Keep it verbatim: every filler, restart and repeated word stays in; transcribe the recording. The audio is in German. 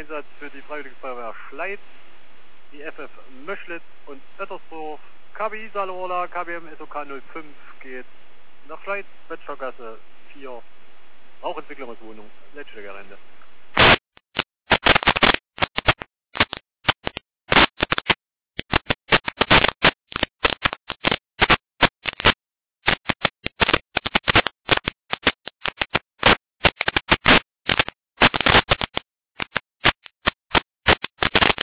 Einsatz für die Freiwillige Feuerwehr Schleiz, die F F Möschlitz und Oettersdorf. K B I Salorla, K B M S O K null fünf geht nach Schleiz, Böttchergasse vier, Rauchentwicklungswohnung, letzte Gelände.